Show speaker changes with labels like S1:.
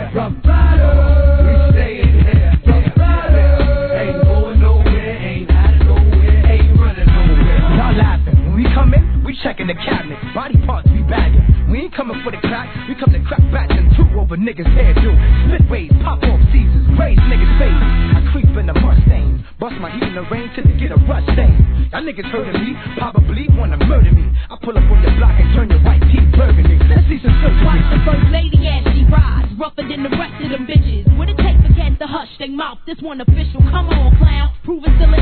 S1: Rough Riders, we staying here. Rough Riders, ain't going nowhere, ain't hiding nowhere, ain't running nowhere.
S2: Y'all laughing, when we come in, we checking the cabinet. Body parts we bagging. We ain't coming for the crack, we come to crack bats and two over niggas' hairdo. Split ways, pop off Caesars, raise niggas' face. I creep in the Mustang, bust my heat in the rain till they get a rust stain. Y'all niggas heard of me, probably wanna murder me. I pull up on your block and turn your white teeth burgundy. Let's see some surgery.
S3: Watch the first lady as she rides, rougher than the rest of them bitches. What it take for cats to hush they mouth? This one official, come on clown, prove it still